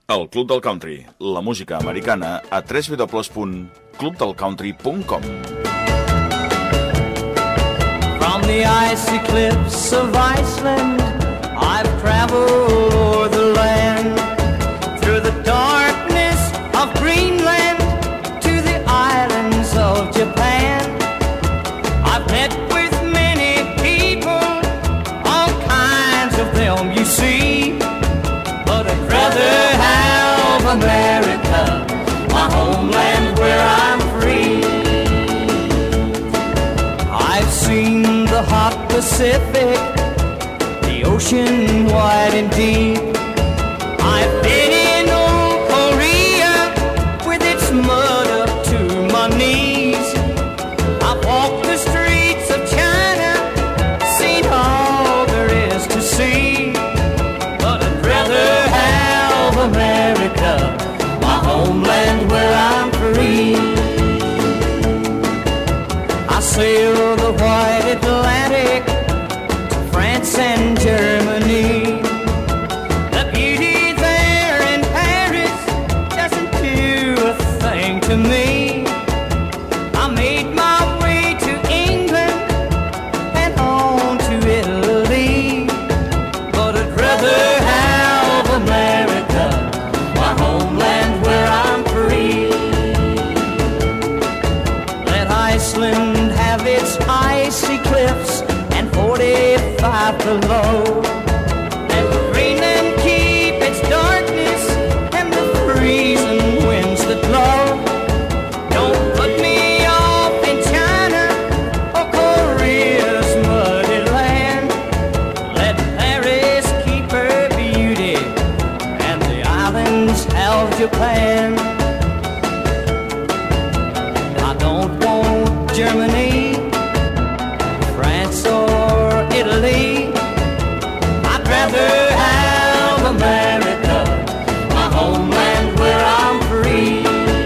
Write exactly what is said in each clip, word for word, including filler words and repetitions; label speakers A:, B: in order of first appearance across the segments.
A: El Club del Country, la música americana a w w w punt club del country punt com.
B: From the icy cliffs of Iceland, I've traveled o'er the land, through the darkness of Greenland, to the islands of Japan. I've met with many people, all kinds of them you see, but I'd rather have America, my homeland where I'm free. I've seen the hot Pacific, the ocean wide and deep. I've been in old Korea with its mud up to my knees. I've walked the streets of China, seen all there is to see, but I'd rather have America, my homeland where I'm free. I sail the white Atlantic to France and Germany. The beauty there in Paris doesn't do a thing to me. I made my way to England and on to Italy, but I'd rather have America, my homeland where I'm free. Let Iceland have its icy cliffs and forty-five below. Let Greenland keep its darkness and the freezing winds that blow. Don't put me off in China or Korea's muddy land. Let Paris keep her beauty and the islands of Japan. I don't want Germany, France or Italy. I'd rather have America, my homeland where I'm free.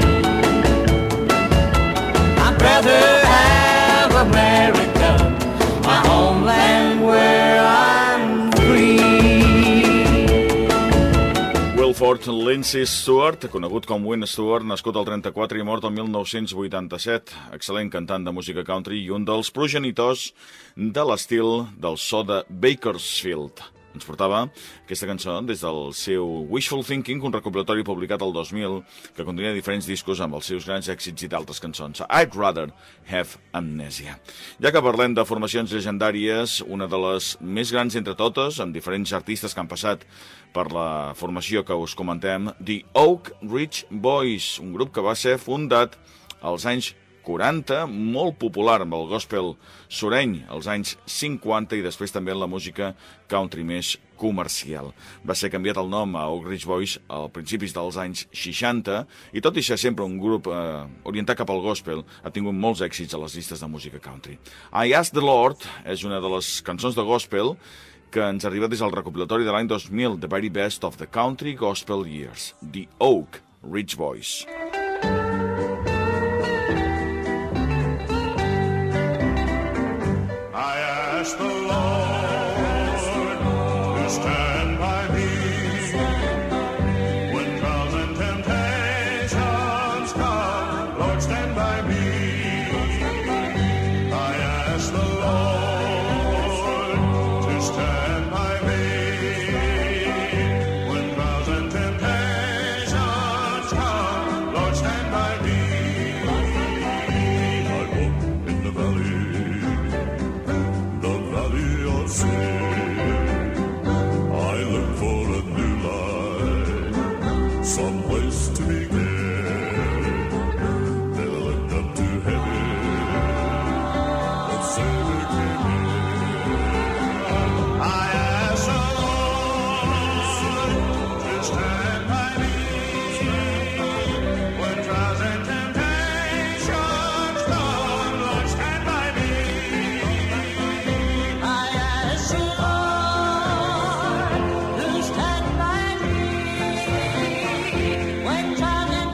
B: I'd rather have America, my homeland where I'm free.
A: Wilford Lindsay Stewart, conegut com Win Stewart, nascut al trenta-quatre i mort el mil nou-cents vuitanta-set, excel·lent cantant de música country i un dels progenitors de l'estil del so de Bakersfield. Ens portava aquesta cançó des del seu Wishful Thinking, un recopilatori publicat el dos mil, que contenia diferents discos amb els seus grans èxits i d'altres cançons. I'd Rather Have Amnesia. Ja que parlem de formacions legendàries, una de les més grans entre totes, amb diferents artistes que han passat per la formació que us comentem, The Oak Ridge Boys, un grup que va ser fundat als anys quaranta, molt popular amb el gospel sureny als anys cinquanta i després també en la música country més comercial. Va ser canviat el nom a Oak Ridge Boys a principis dels anys seixanta i tot i ser sempre un grup eh, orientat cap al gospel, ha tingut molts èxits a les llistes de música country. I Ask the Lord és una de les cançons de gospel que ens arriba des del recopilatori de l'any dos mil, The Very Best of the Country Gospel Years, The Oak Ridge Boys.
C: Ask the Lord to stand by me when trials and temptations come. Lord, stand by me. I ask the Lord to stand by me when trials and temptations come. Lord, stand by me. I walk in the valley, sin. I look for a new life, some place to begin. Then I looked up to heaven, and Savior came in. I ask the Lord to stand by me when trials and temptations come. Lord, stand by me.
B: Stand by me when trials and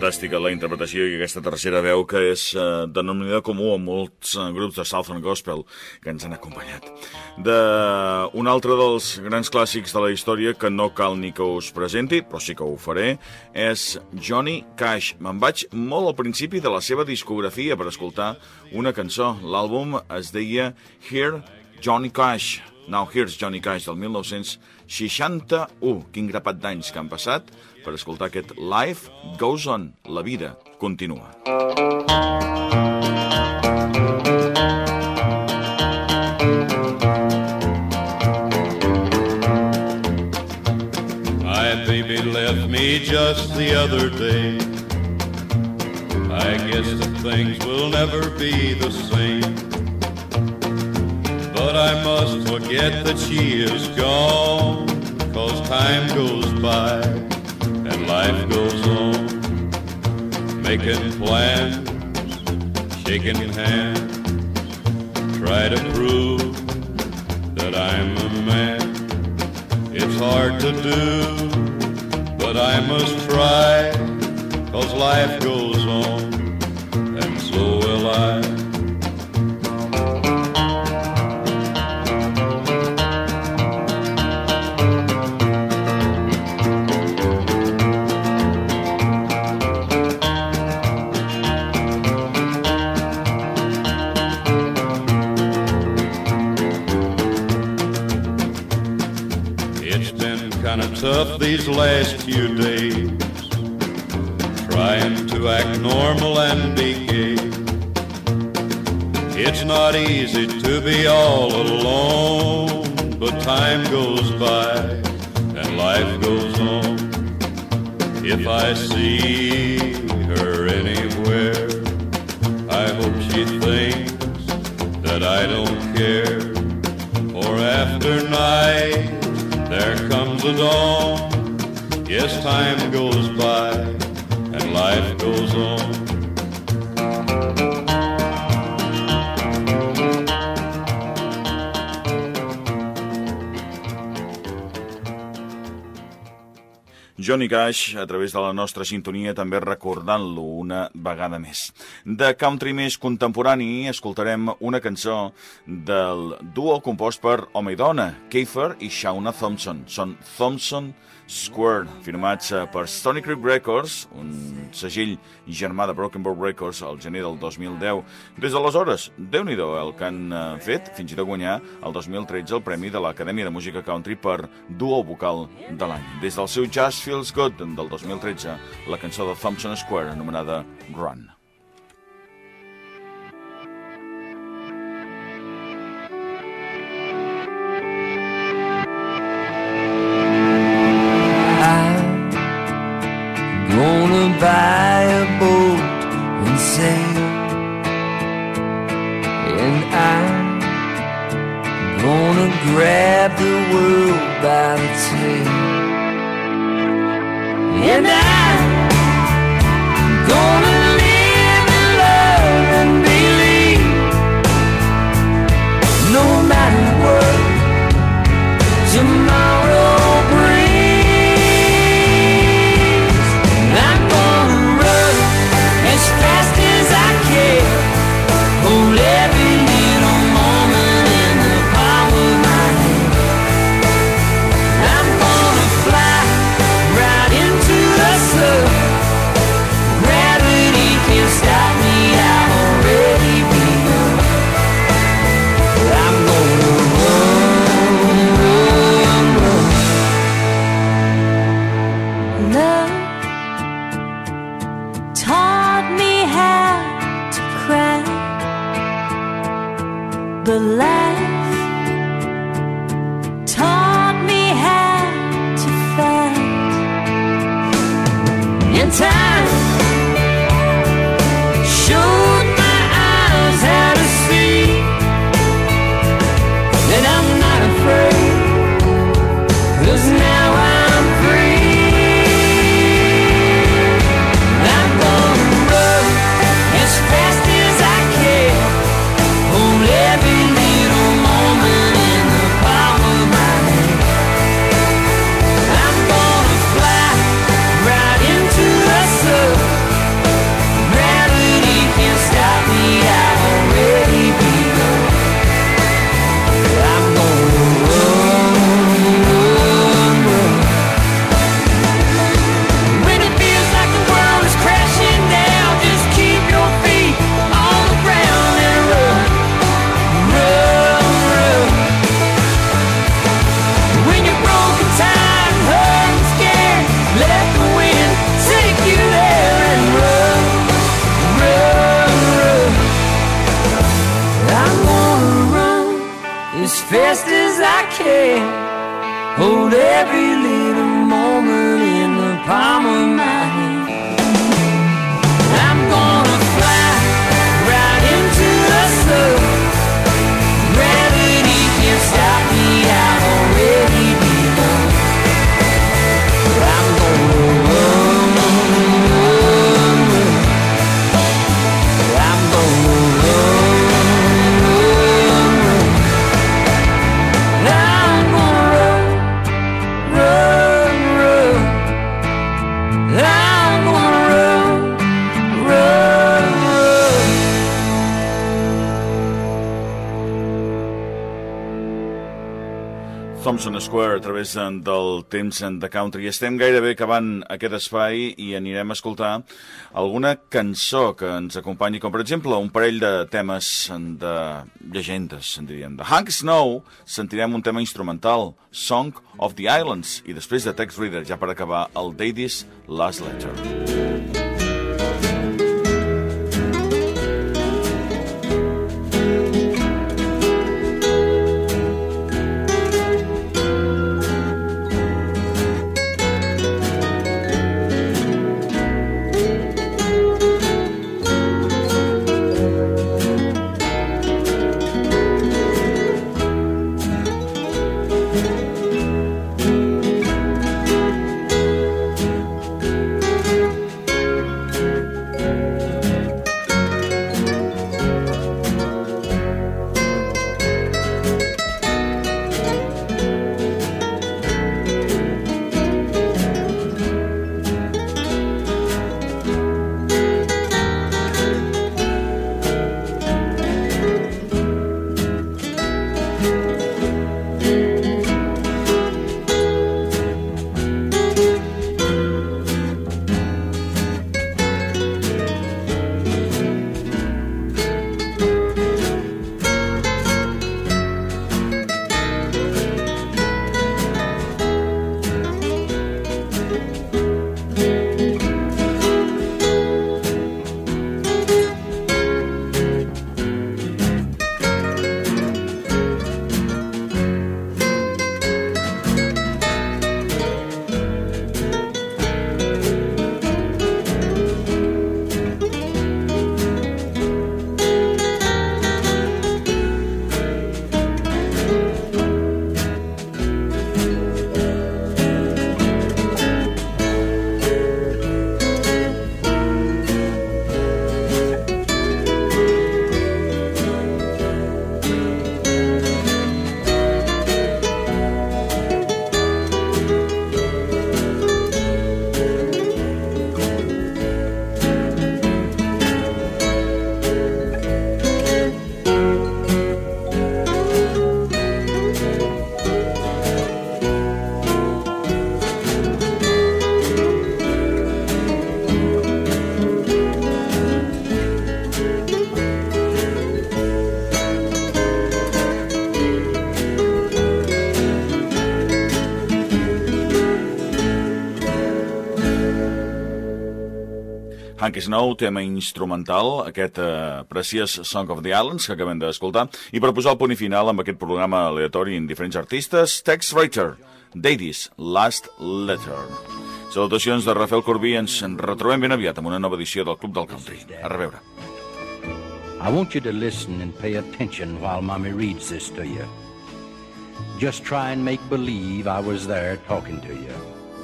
A: Fantàstica la interpretació i aquesta tercera veu que és eh, denominada comú a molts eh, grups de Southern Gospel que ens han acompanyat. De un altre dels grans clàssics de la història que no cal ni que us presenti, però sí que ho faré, és Johnny Cash. Me'n vaig molt al principi de la seva discografia per escoltar una cançó. L'àlbum es deia Here Johnny Cash. Now Here's Johnny Cash, del mil nou-cents seixanta-u. Quin grapat d'anys que han passat per escoltar aquest Life Goes On, la vida continua.
D: My baby left me just the other day. I guess that things will never be the same. But I must forget that she is gone, 'cause time goes by and life goes on. Making plans, shaking hands, try to prove that I'm a man. It's hard to do, but I must try, 'cause life goes on, and so will I. Tough these last few days, trying to act normal and be gay. It's not easy to be all alone, but time goes by and life goes on. If I see her anywhere, I hope she thinks that I don't care. For after night there comes a dawn. Yes, time goes by and life goes on.
A: Johnny Cash, a través de la nostra sintonia, també recordant-lo una vegada més. De country més contemporani, escoltarem una cançó del duo compost per home i dona, Kiefer i Shauna Thompson. Són Thompson Square, firmats per Stony Creek Records, un segell germà de Broken Board Records, al gener del dos mil deu. Des d'aleshores, Déu-n'hi-do el que han fet, fins i tot guanyar el dos mil tretze el Premi de l'Acadèmia de Música Country per duo vocal de l'any. Des del seu Just Feels Good del dos mil tretze, la cançó de Thompson Square anomenada Run.
B: Gonna buy a boat and sail, and I'm gonna grab the world by the tail, and I'm gonna live and love and believe, no matter what tomorrow brings. But life taught me how to fight, and time showed my eyes how to see, and I'm not afraid, 'cause now I'm free. I'm gonna run as fast as I can, hold every little moment in the palm of my hand. I'm gonna fly right into the sun, as fast as I can. Hold every little moment in the palm of my hand. I'm gonna fly right into the sun. Gravity can't stop me, I've already begun. I'm gonna run, run, run. I'm gonna run, run, run. I'm gonna run, run, run. I'm gonna run, run, run.
A: Thompson Square a través del temps de country. Estem gairebé acabant aquest espai i anirem a escoltar alguna cançó que ens acompanyi, com per exemple un parell de temes de llegendes, en diríem. De Hank Snow sentirem un tema instrumental, Song of the Islands, i després de Tex Reader, ja per acabar, el Daddy's Last Letter. Hank Snow, tema instrumental, aquest eh, precious Song of the Islands que acabem d'escoltar, i per posar el punt i final amb aquest programa aleatori en diferents artistes, Tex Reader, Daddy's Last Letter. Salutacions de Rafael Corbí, ens en retrobem ben aviat amb una nova edició del Club del Country. A reveure.
E: I want you to listen and pay attention while Mommy reads this to you. Just try and make believe I was there talking to you.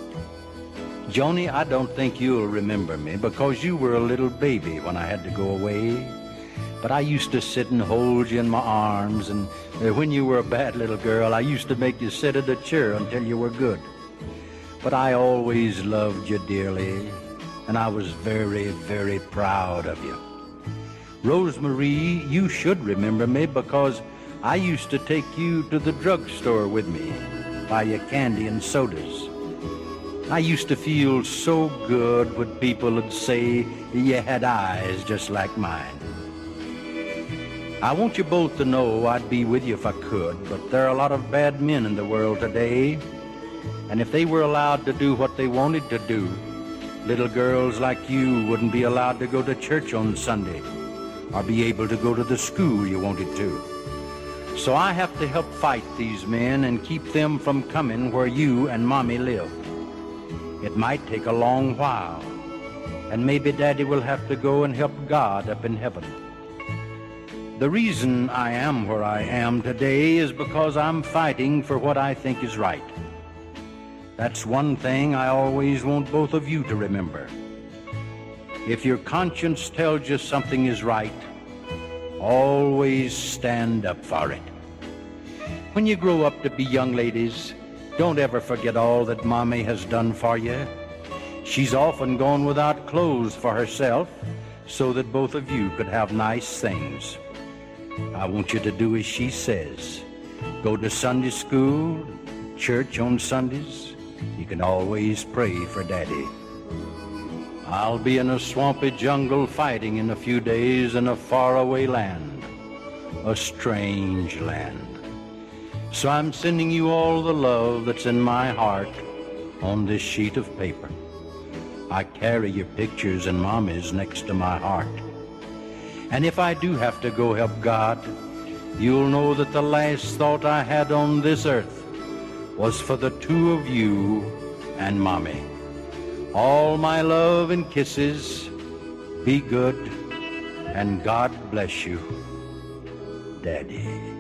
E: Joni, I don't think you'll remember me because you were a little baby when I had to go away. But I used to sit and hold you in my arms, and when you were a bad little girl, I used to make you sit at a chair until you were good. But I always loved you dearly, and I was very, very proud of you. Rosemary, you should remember me because I used to take you to the drugstore with me, buy you candy and sodas. I used to feel so good when people would say you had eyes just like mine. I want you both to know I'd be with you if I could, but there are a lot of bad men in the world today, and if they were allowed to do what they wanted to do, little girls like you wouldn't be allowed to go to church on Sunday or be able to go to the school you wanted to. So I have to help fight these men and keep them from coming where you and Mommy live. It might take a long while, and maybe Daddy will have to go and help God up in heaven. The reason I am where I am today is because I'm fighting for what I think is right. That's one thing I always want both of you to remember. If your conscience tells you something is right, always stand up for it. When you grow up to be young ladies, don't ever forget all that Mommy has done for you. She's often gone without clothes for herself so that both of you could have nice things. I want you to do as she says. Go to Sunday school, church on Sundays. You can always pray for Daddy. I'll be in a swampy jungle fighting in a few days in a faraway land, a strange land. So I'm sending you all the love that's in my heart on this sheet of paper. I carry your pictures and Mommy's next to my heart. And if I do have to go help God, you'll know that the last thought I had on this earth was for the two of you and Mommy. All my love and kisses. Be good, and God bless you, Daddy.